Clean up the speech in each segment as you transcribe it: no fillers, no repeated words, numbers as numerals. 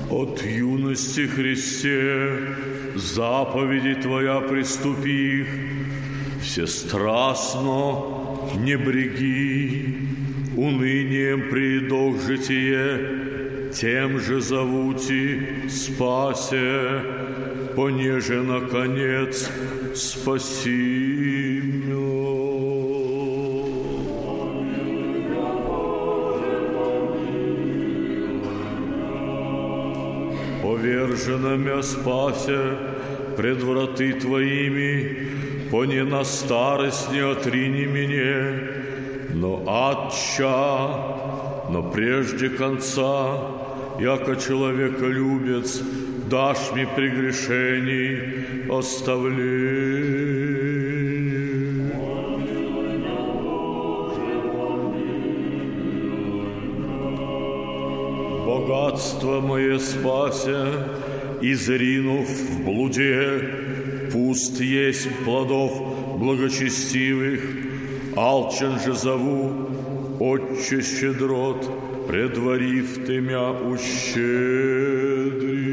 От юности, Христе, заповеди Твоя приступи, всестрастно не бреги, унынием придох житие, тем же зовути спасе, понеже наконец спаси меня. Поверженными спася пред враты Твоими, поне на старость не отрини меня, но Отча, но прежде конца, яко человеколюбец, дашь мне прегрешений оставление. Богатство мое спася, изринув в блуде, пуст есть плодов благочестивых, алчен же зову, Отче щедрот, предварив Ты мя ущедри.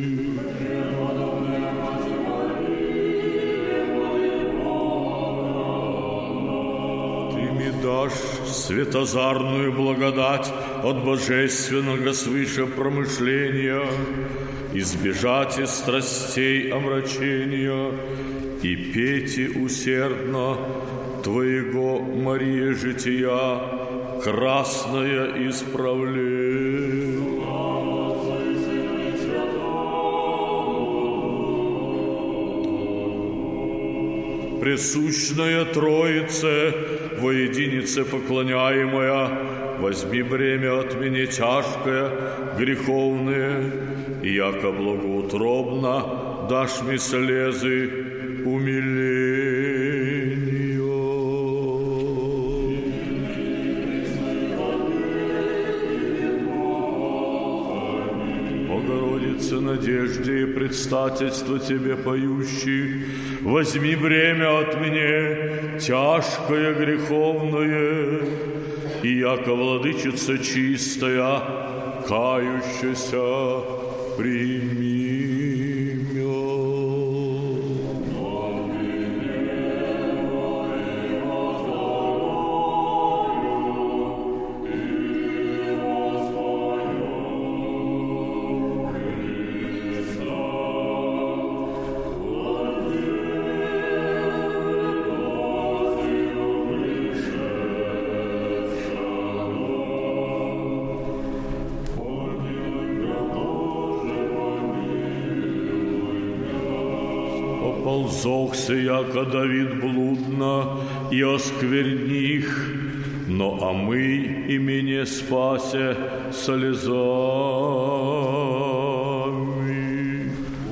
Ты ми дашь светозарную благодать от божественного свыше промышления, избежать из страстей омрачения и пейте усердно Твоего, Мария, жития, красное исправление. Пресущная Троице, во единице поклоняемая, возьми бремя от меня тяжкое, греховное, и яко благоутробно дашь мне слезы умиления. Богородице, надежде и предстательство Тебе поющих, возьми бремя от меня тяжкое, греховное, и яко владычица чистая, кающаяся, прими меня. Ползохся, яко Давид блудно, и оскверних, но омый и меня спася слезами.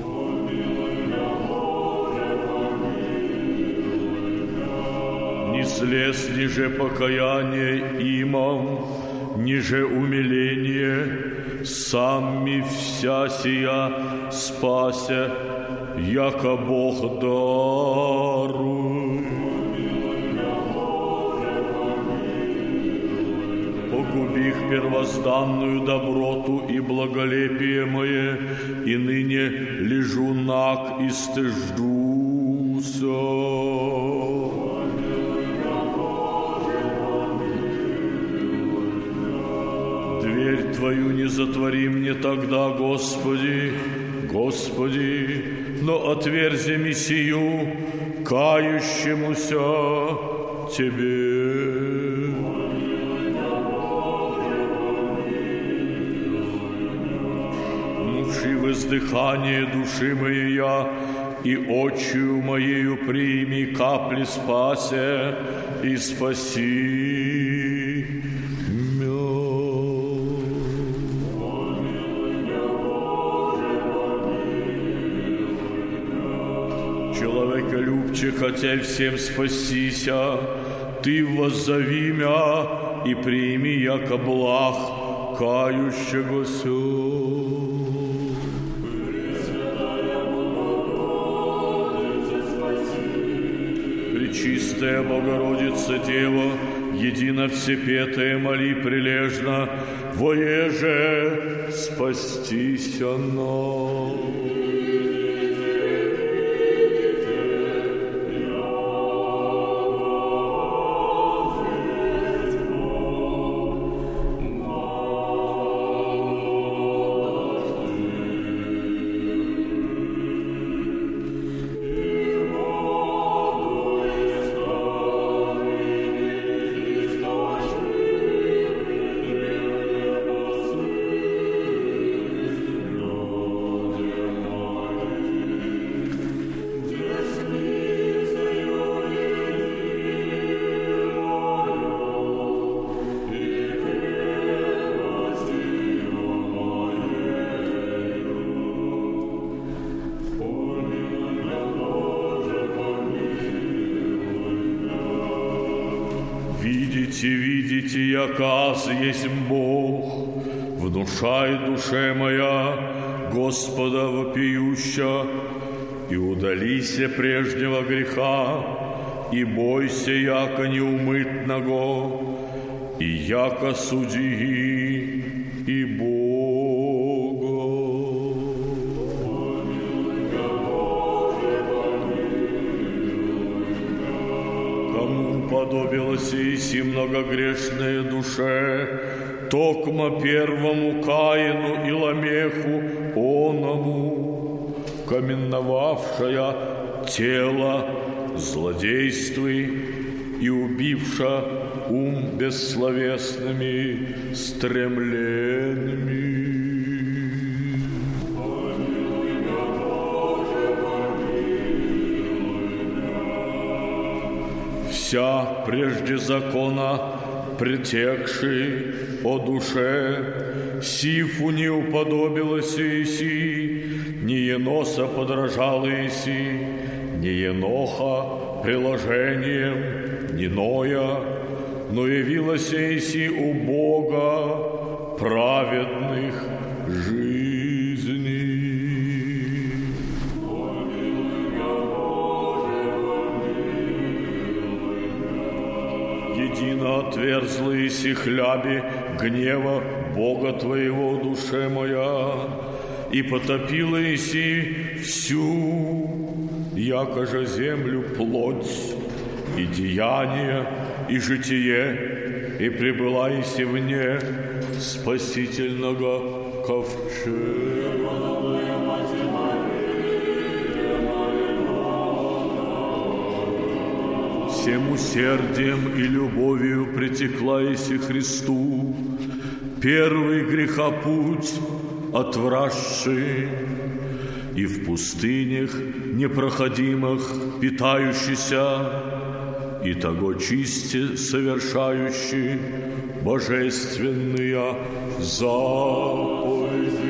Ни слез, ниже покаяние имам, ниже умиление, сами вся сия спася, яко Бог даруй. Погубих первозданную доброту и благолепие мое, и ныне лежу наг и стыждуся. Дверь Твою не затвори мне тогда, Господи, Господи, но отверзи Мессию, кающемуся Тебе. Внуши воздыхание души моей, и очию моею прими капли спася и спаси меня. Человеколюбче, хотя всем спастися, Ты воззови мя и прими яко благ кающегося. Пречистая Богородица Дева, едино всепетое моли прилежно, воеже спастись оно. Видите, яказ есть Бог, внушай душе моя Господа вопиюща, и удалися прежнего греха, и бойся, яко неумытного, и яко судьи и Бога. Кому уподобилась Иси многогрешная душе, токмо первому Каину и Ламеху оному, каменновавшая тело злодействий и убивша ум бессловесными стремлениями. Вся прежде закона претекший о душе, сифу не уподобилась Иси, ни еноса подражала Иси, ни еноха приложением, ни Ноя, но явилась Иси у Бога праведных жизней. Едино отверзла Иси хляби гнева Бога твоего, душе моя, и потопила Иси всю, якоже землю, плоть и деяние, и житие, и прибыла Иси вне спасительного ковчега. Всем усердием и любовью притекла Иси Христу, первый греха путь отвращий, и в пустынях непроходимых питающийся, и того чисти совершающий божественные заповеди.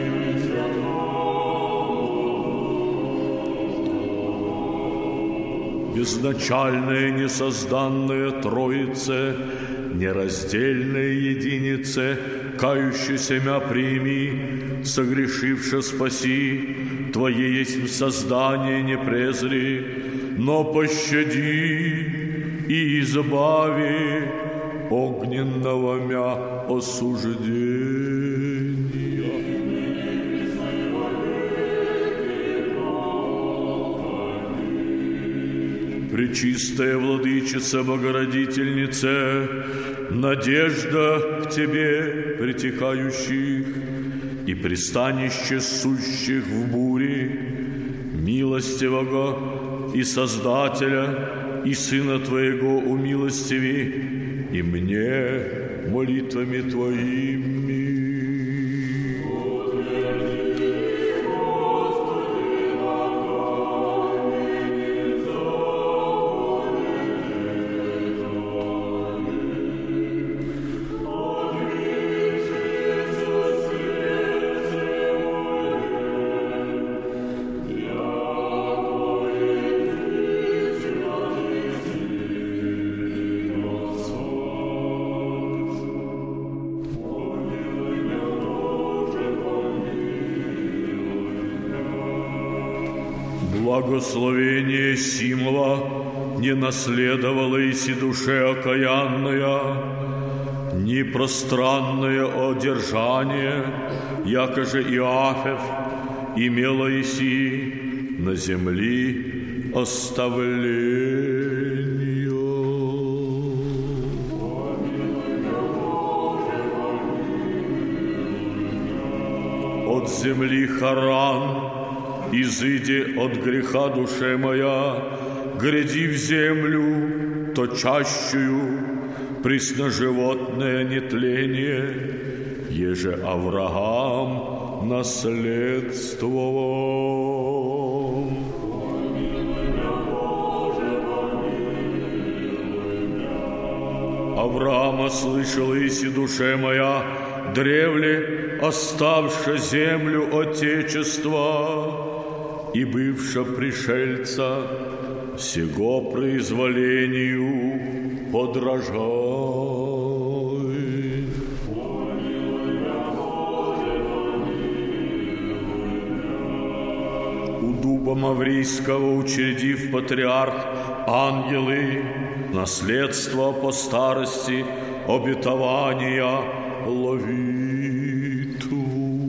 Безначальная несозданная Троице, нераздельная единице, кающийся мя прими, согрешивши спаси, Твое есть создание не презри, но пощади и избави огненного мя осуждения. Пречистая Владычица, Богородительнице, надежда к Тебе притекающих и пристанище сущих в буре, милостивого и Создателя, и Сына Твоего умилостиви, и мне молитвами Твоими. Благословение симла не наследовала иси душе окаянная, ни пространное одержание, якоже Иафев, имела иси на земли оставление. От земли Харан, изыди от греха душе моя, гряди в землю точащую, пресноживотное нетление, еже Авраам наследствовал. Авраама слышала иси душе моя, древле оставша землю отечества и бывша пришельца, сего произволению подражай. У дуба Маврийского учредив патриарх ангелы, наследство по старости обетования ловиту.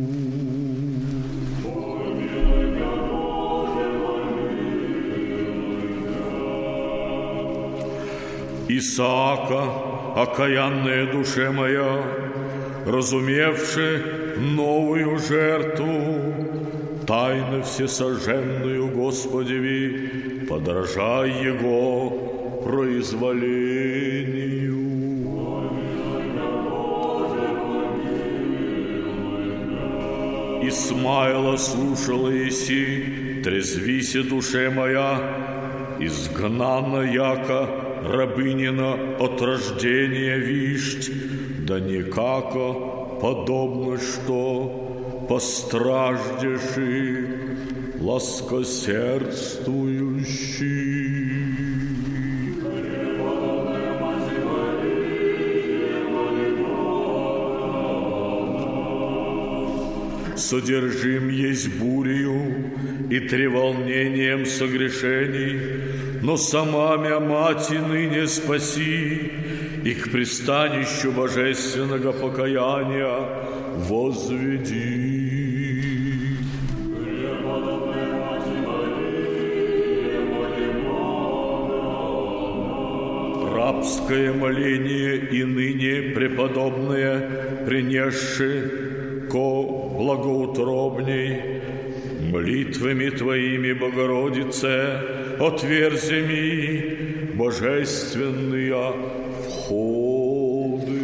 Исаака, окаянная душе моя, разумевши новую жертву, тайно всесожженную Господеви, подражай Его произволению. Исмаила слушала иси, трезвися душе моя, изгнана яко рабынина от рождения вишть, да никако подобно что постраждеши ласкосердствующий. Содержим есть бурею и треволнением согрешений, но сама мя мати ныне спаси, и к пристанищу божественного покаяния возведи. Рабское моление и ныне преподобное, принесши ко благоутробней, молитвами Твоими, Богородице, отверзи ми божественные входы.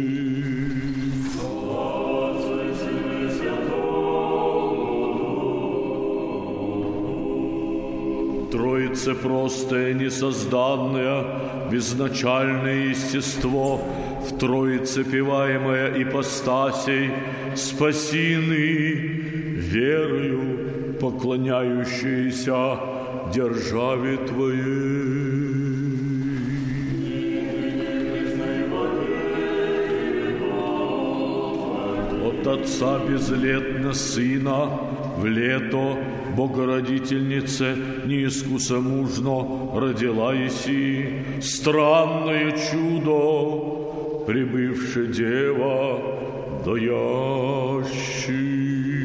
Троице простое, несозданное, безначальное естество, в Троице певаемое ипостасей, спасины верою поклоняющиеся державе Твоей. От Отца безлетно Сына в лето Богородительнице неискусомужно родила еси, странное чудо, прибывшая дева даящий.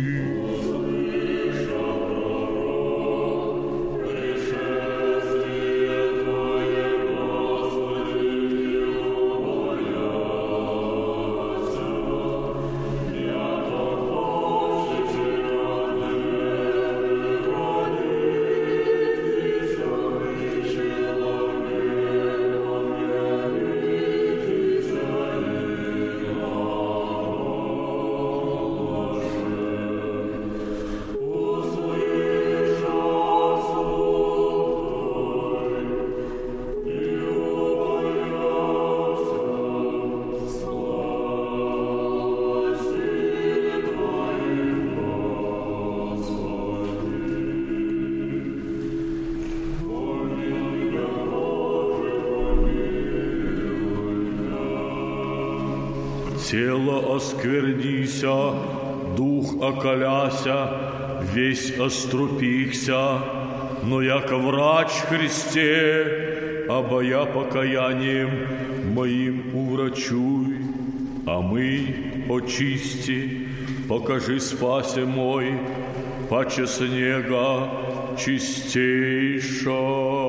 Тело осквернися, дух околяся, весь острупихся, но яко врач Христе, обоя покаянием моим уврачуй, а мы очисти, покажи спасе мой, паче снега чистейша.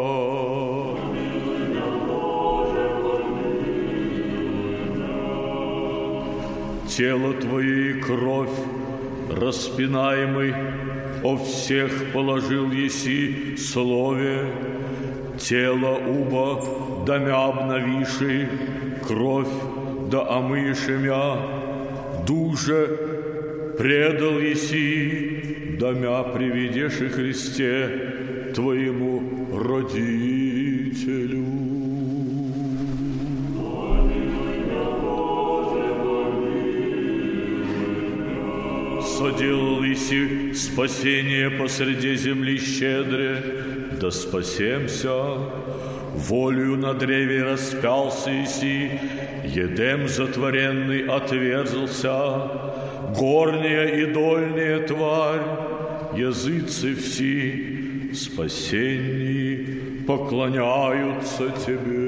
Тело Твое и кровь распинаемый о всех положил еси слове, тело уба дамя обновиши, кровь да омыши мя, душе предал еси, дамя приведеши Христе Твоему родителю. Соделал еси спасение посреди земли щедре, да спасемся. Волею на древе распялся еси, едем затворенный отверзался. Горняя и дольняя тварь, языцы все, спасении поклоняются Тебе.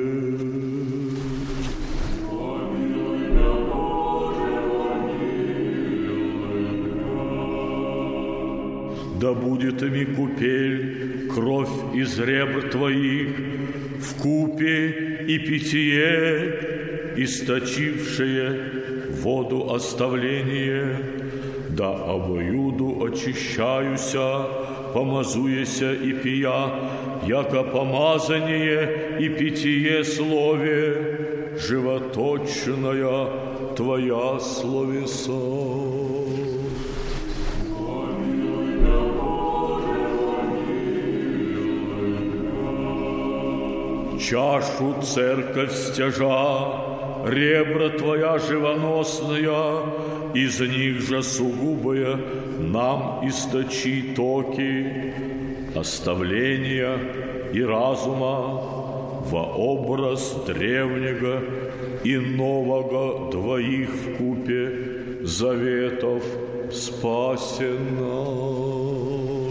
Да будет ими купель, кровь из ребр Твоих, вкупе и питье, источившее воду оставление, да обоюду очищаюся, помазуеся и пия, яко помазание и питье слове, животочная Твоя словеса. Чашу церковь стяжа, ребра Твоя живоносная, из них же сугубая нам источи токи, оставления и разума во образ древнего и нового двоих вкупе заветов спасе наш.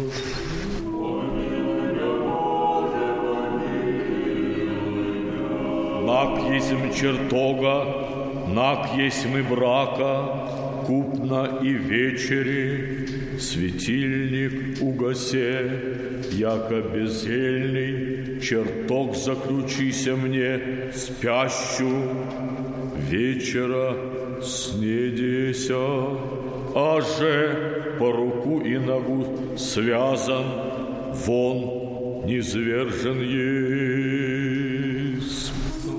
Нак есмь чертога, нак есмь брака, купна и вечери, светильник угасе, яко безельный чертог заключися мне спящу, вечера снедеся, аже по руку и ногу связан, вон низвержен есть.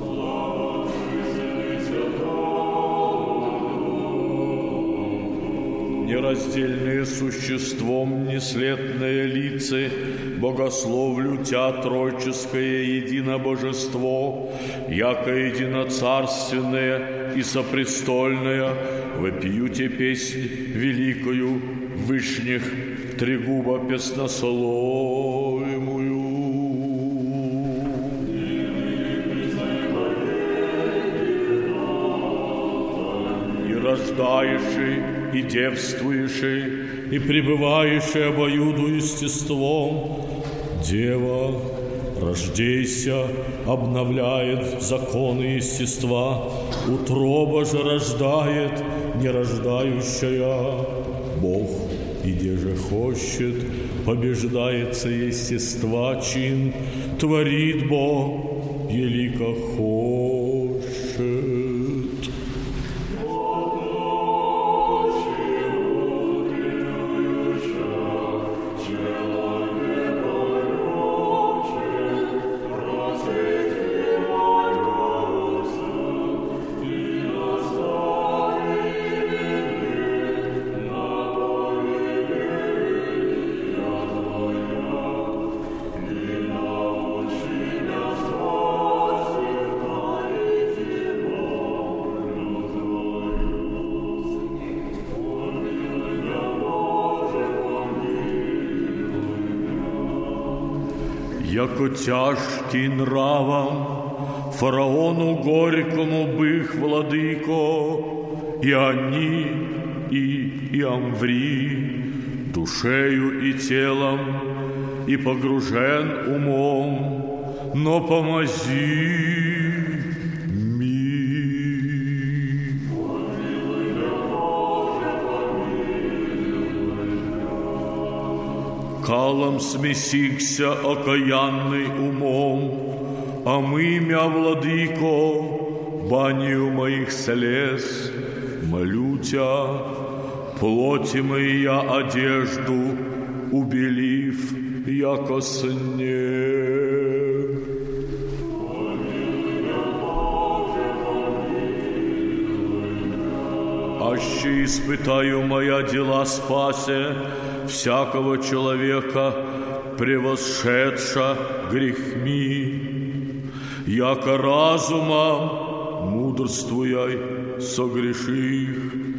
Нераздельные существом неследные лица, богословлю Тя тройческое единобожество, яко единоцарственное и сопрестольное, вопию Те песнь великую вышних тригубо песнословимую. И рождающий, и девствующий, и пребывающий обоюду естеством, Дева, рождейся, обновляет законы естества, утроба же рождает нерождающая. Бог, иде же хочет, побеждается естества чин, творит Бог, елико хочет. Яко тяжкий нравом, фараону горькому бых владыко, и они, и Амври, душею и телом, и погружен умом, но помози ми. Калом смесихся окаянный умом, а мы, мя, владыко, банию моих слез, молю Тя, плоти моя одежду, убелив, яко снег. Аще испытаю моя дела спасе всякого человека, превосшедша грехми, яко разумом мудрствуяй согреших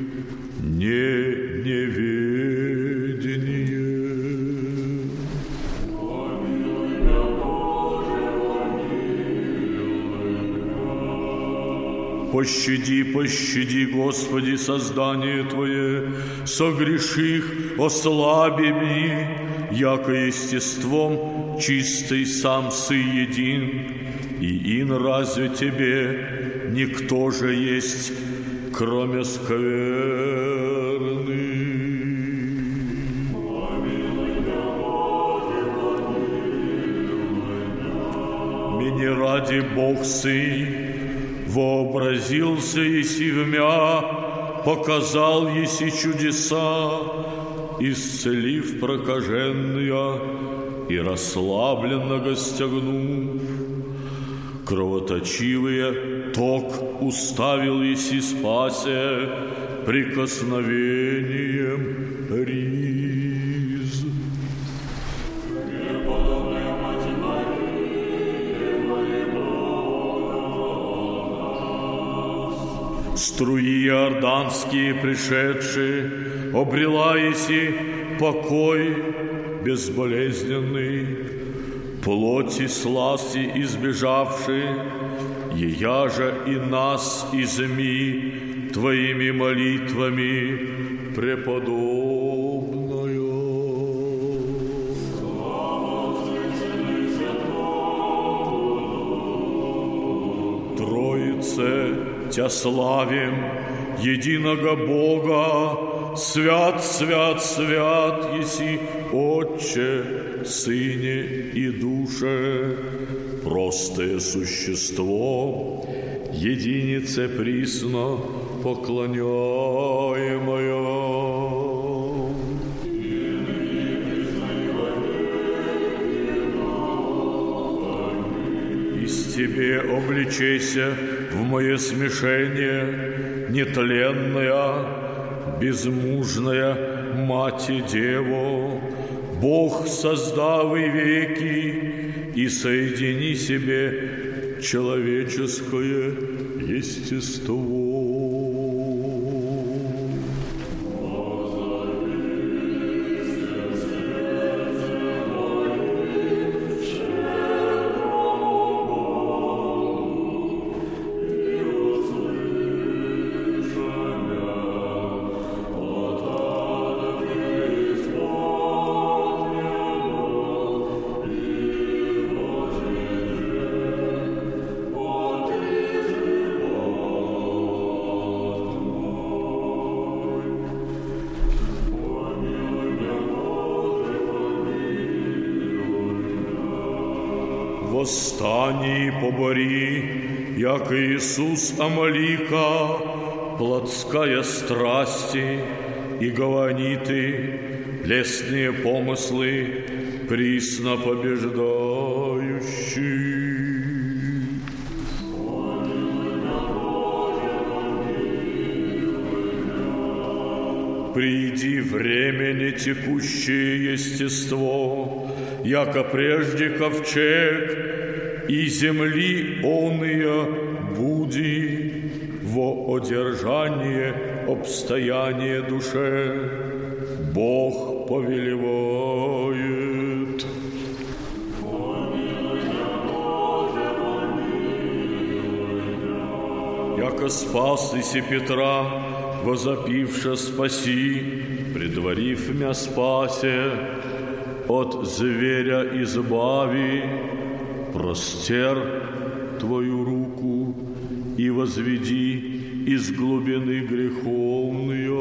неведение. Пощади, пощади, Господи, создание Твое, согреших ослабими, яко естеством чистый сам Сы един, и ин разве Тебе никто же есть, кроме скверны? Меня ради Бог Сын вообразился еси в мя, показал еси чудеса, исцелив прокаженные и расслабленного стягнув. Кровоточивые ток уставил еси спасе прикосновением риз. Струи иорданские пришедшие, обрела еси покой безболезненный, плоти сласти избежавшие, ея же и нас изми Твоими молитвами преподобную. Троице Тя славим, единого Бога, свят, свят, свят еси, Отче, Сыне и Душе, простое существо, единице присно поклоняемое. Из Тебе обличайся в мое смешение, нетленная, безмужная Мати Дево, Бог, создавый веки, и соедини себе человеческое естество. Восстани и побори, яко Иисус Амалика, плотская страсти, и гаваниты, лесные помыслы, присно побеждающий. Приди времени текущее естество, яко прежде ковчег, и земли оные буди во одержание обстояние душе. Бог повелевает. Яко спас иси Петра, возопивша спаси, предварив мя спасе, от зверя избави, простер Твою руку и возведи из глубины греховные.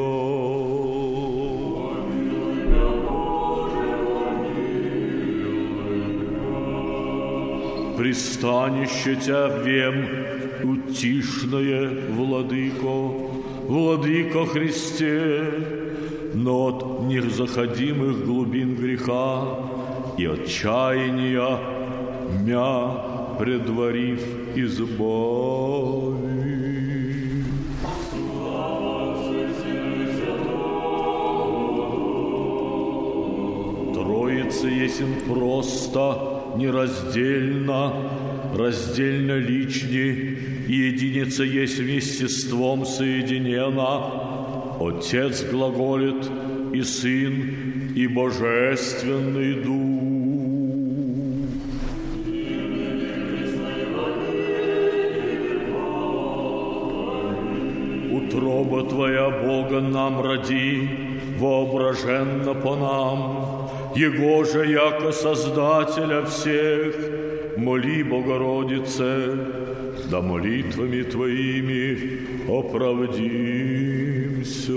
Пристанище Тя вем утишное, Владыко Христе, но от незаходимых глубин греха и отчаяния мя предварив избави. Троица есмь просто, нераздельно, раздельно лични, и единица есть вместеством соединена. Отец глаголит, и Сын, и Божественный Дух. Утроба Твоя, Бога, нам роди, воображенно по нам, Его же, яко Создателя всех, моли, Богородице, да молитвами Твоими оправдимся.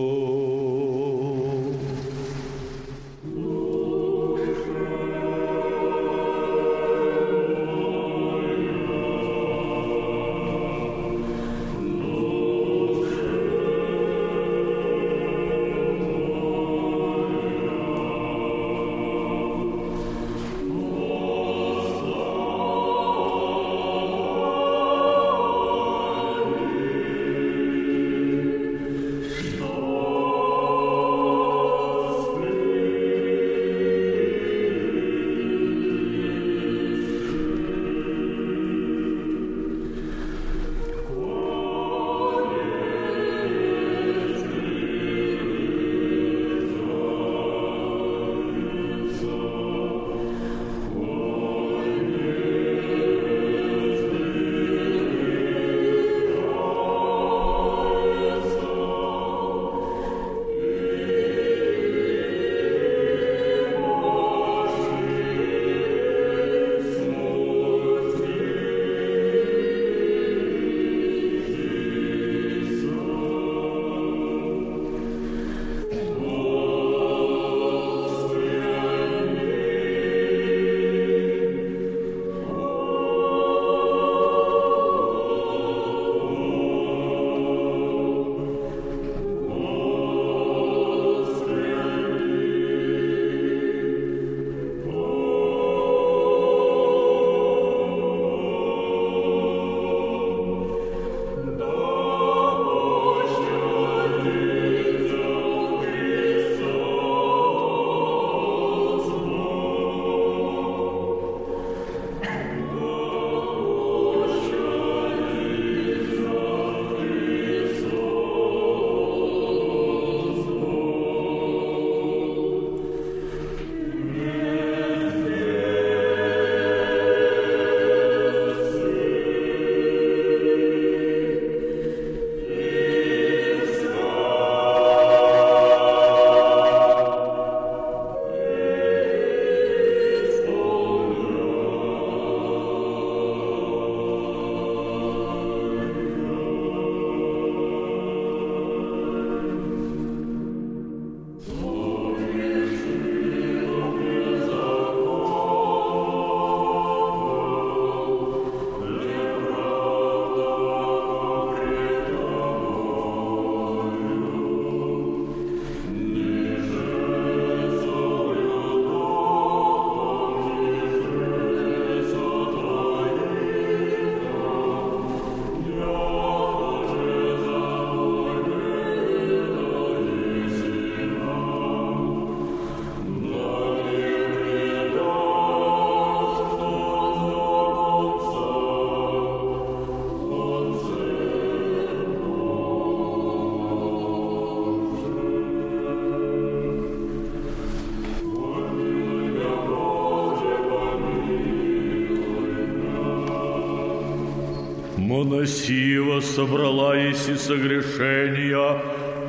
Моносива собрала еси согрешения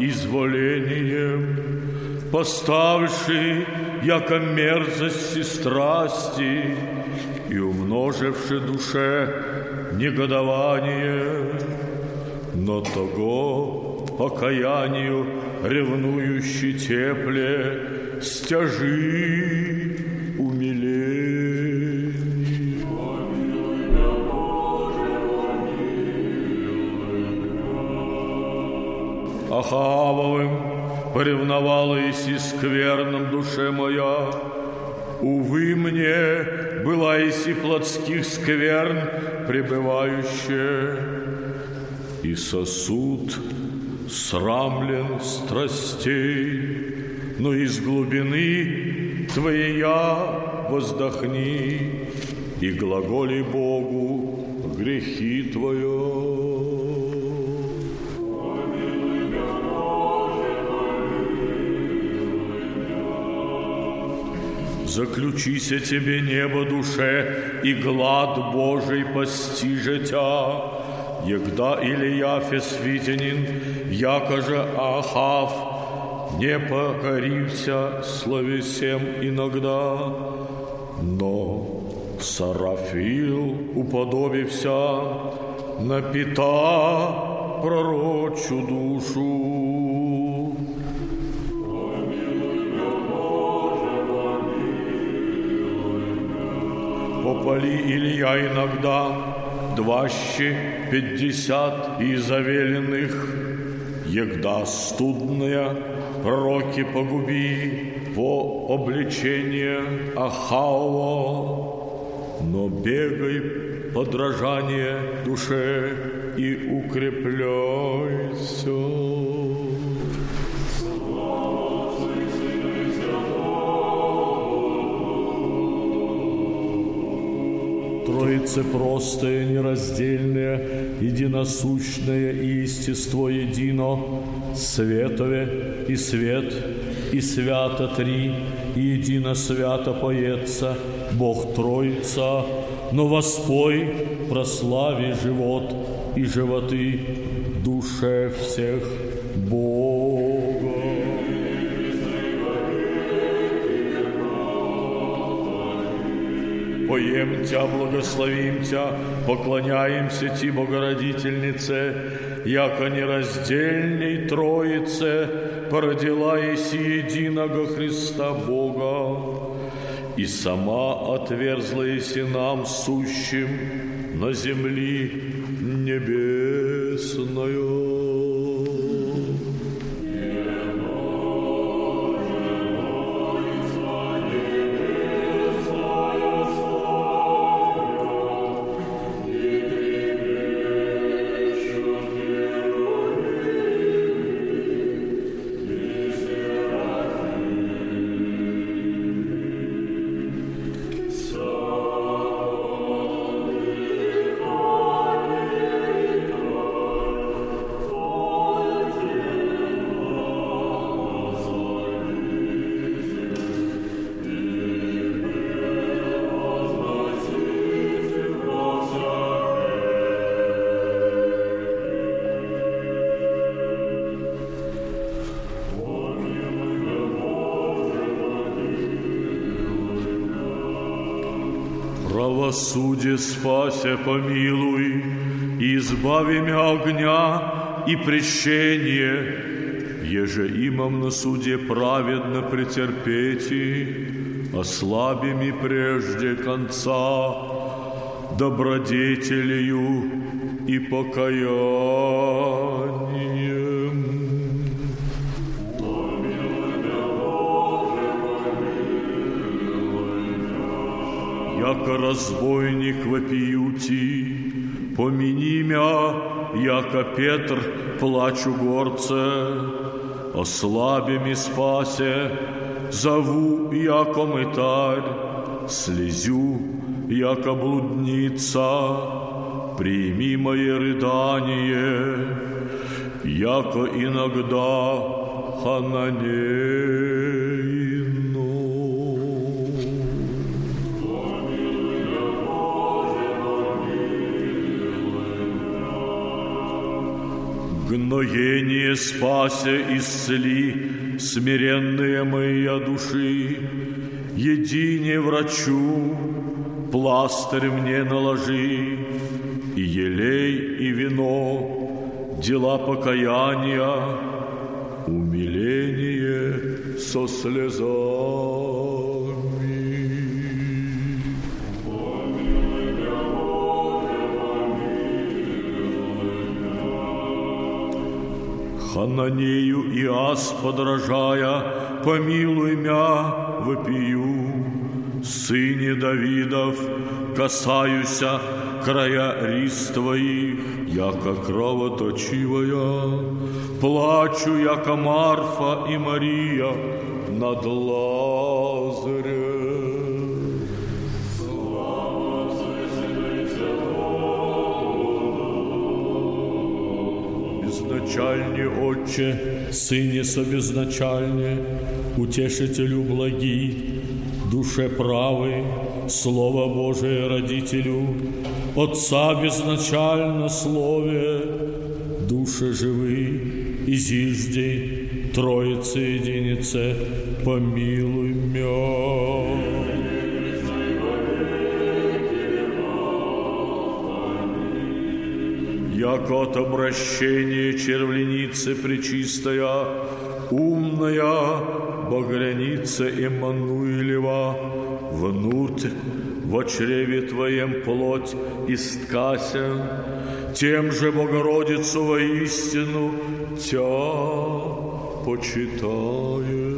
изволением, поставши, яко мерзости страсти, и умноживши душе негодование, но того покаянию ревнующий тепле стяжи умиление. Ахавовым поревновала еси скверном душе моя, увы мне, была еси плотских скверн пребывающая, и сосуд срамлен страстей, но из глубины Твоя воздохни и глаголи Богу грехи Твоя. Заключися тебе небо душе, и глад Божий постиже тя, егда Илия Фесвитянин, яко же Ахав, не покорився словесем иногда, но Сарафил уподобився на Пита пророчу душу. Попали Илья иногда 250 изавеленных, егда студная пророки погуби по обличение Ахава, но бегай подражание душе и укрепляйся. Троице простое, нераздельное, единосущное и естество едино, светове и свет, и свято три, и едино свято поется, Бог Троица, но воспой, прослави живот и животы душе всех Бога. Поем Тя, благословим Тя, поклоняемся Ти, Богородительнице, яко нераздельней Троице породила еси единого Христа Бога, и сама отверзла еси нам сущим на земли небесною. Правосудие спася помилуй, и избави мя огня и прещение, еже имам на суде праведно претерпети, ослабими прежде конца добродетелью и покаянием. Яко разбойник вопиюти, помяни мя, яко Петр плачу горце, ослабими спасе, зову, яко мытарь, слезю, яко блудница, прими мое рыдание, яко иногда хананейно. Гноение спася исцели, смиренные моя души, едине врачу, пластырь мне наложи, и елей, и вино, дела покаяния, умиление со слезами. Хананею и Ас подражая, помилуй мя, вопию, сыне Давидов, касаюся края рис твоих, яко кровоточивая, плачу, яко Марфа и Мария над Лазарем. Безначальне, Отче, Сыне собезначальне, Утешителю благи, душе правой, Слово Божие Родителю, Отца безначально Слове, душе живы, и зиждей, Троице единице, помилуй мя. Яко от обращения червленицы пречистая, умная багряница Эммануилева, внутрь во чреве Твоем плоть исткася, тем же Богородицу воистину Тя почитает.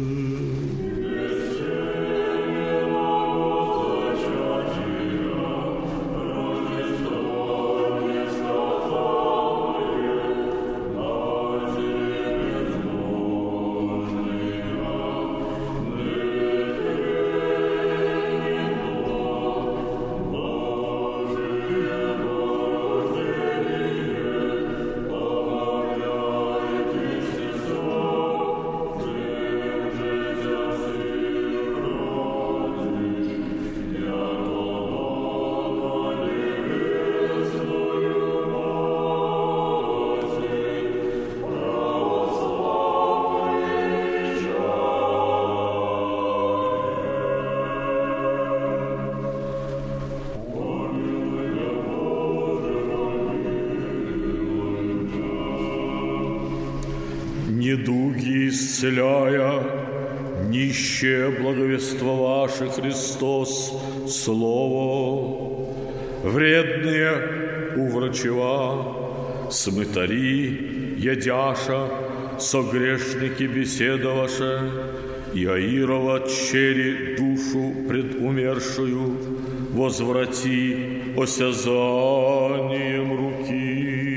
Недуги исцеляя, нищие благовествовавши Христос Слово, вредные уврачева, смытари, ядяша, согрешники беседоваше, и Аирова чери душу предумершую, возврати осязанием руки.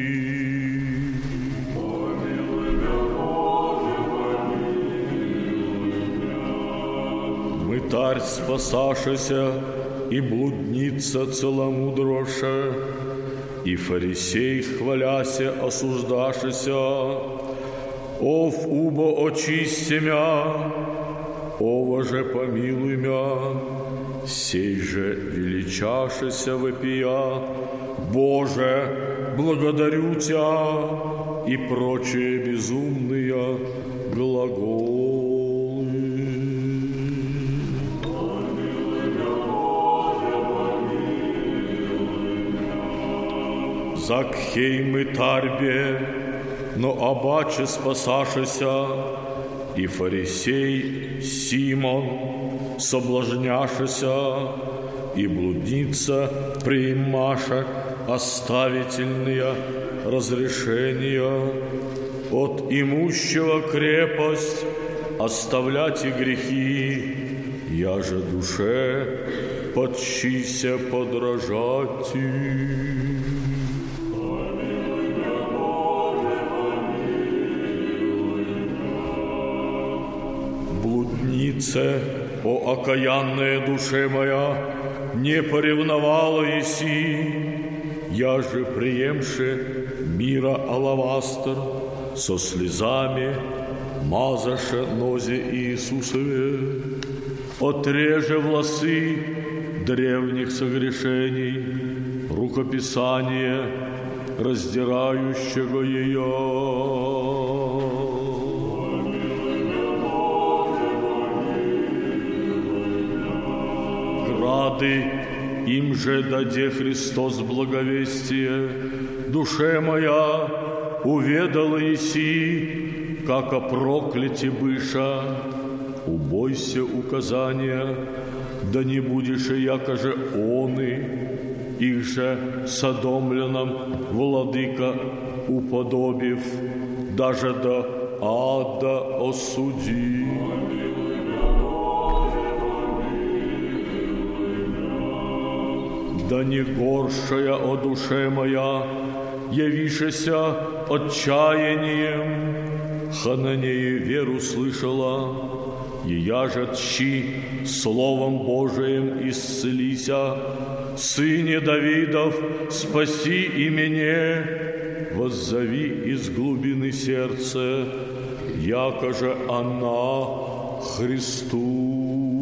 Мытарь спасашася, и блудница целомудроша, и фарисей, хваляся, осуждашися, ов убо очисти мя, ова же помилуй мя, сей же величашися вопия, Боже, благодарю Тя, и прочие безумные глаголы. Закхей мытарбе, но обаче спасашися, и фарисей Симон соблазняшися, и блудница приимаша оставительные разрешения, от имущего крепость оставлять и грехи, я же душе подчися подражать. Блуднице, о окаянная душе моя, не поревновала еси, я же приемши мира алавастр, со слезами мазаше нозе Иисусове, отреже власы древних согрешений, рукописание раздирающего ее. Грады им же даде Христос благовестие. Душе моя уведала еси, как о проклятии быша. Убойся указания, да не будешь и яко же оны, их же содомленным владыка уподобив, даже до ада осуди. Да не горшая, о душе моя, явишеся отчаянием, Хананея веру слышала, и я же тщи Словом Божиим исцелися, Сыне Давидов, спаси и меня, воззови из глубины сердца, яко же она Христу.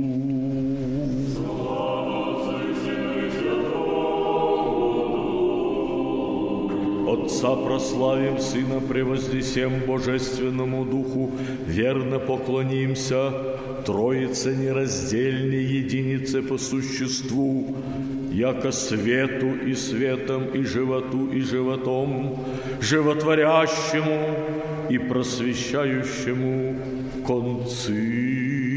Отца прославим, Сына превознесем, Божественному Духу верно поклонимся, Троице нераздельной единице по существу, яко свету и светом, и животу и животом, животворящему и просвещающему концы.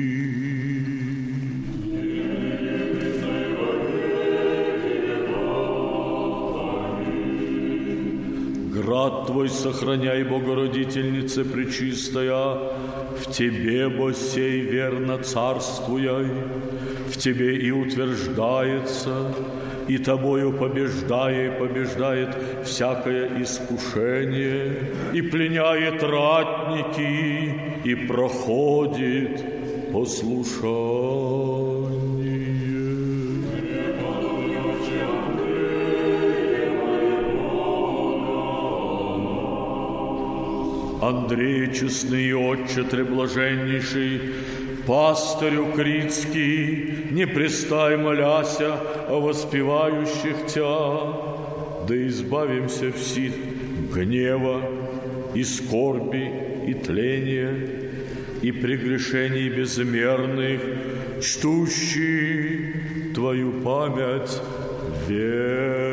Град Твой сохраняй, Богородительнице пречистая, в Тебе, бо сей верно царствуяй, в Тебе и утверждается, и Тобою побеждает всякое искушение, и пленяет ратники, и проходит послушание. Андрей, честный отче треблаженнейший, пастырю Критский, не престай моляся о воспевающих Тя, да избавимся все гнева и скорби и тления и прегрешений безмерных, чтущий Твою память век.